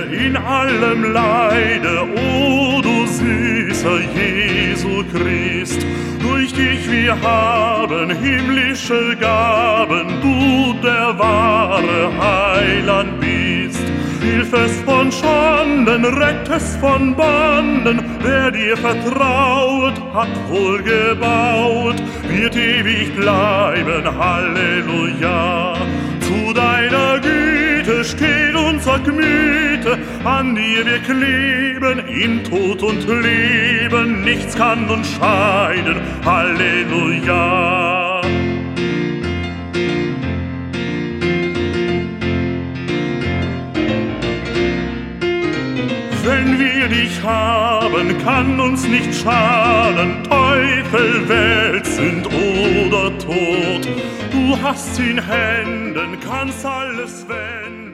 in allem Leide, o du süßer Jesu Christ. Durch dich wir haben himmlische Gaben, du der wahre Heiland bist. Hilfest von Schanden, rettest von Banden, wer dir vertraut, hat wohl gebaut, wird ewig bleiben, Halleluja. Zu deiner Güte steht unser Gemüte, an dir wir kleben, in Tod und Leben, nichts kann uns scheiden, Halleluja. Wenn wir dich haben, kann uns nicht schaden, Teufel, Welt, Sünd oder Tod. Du hast in Händen, kannst alles wenden.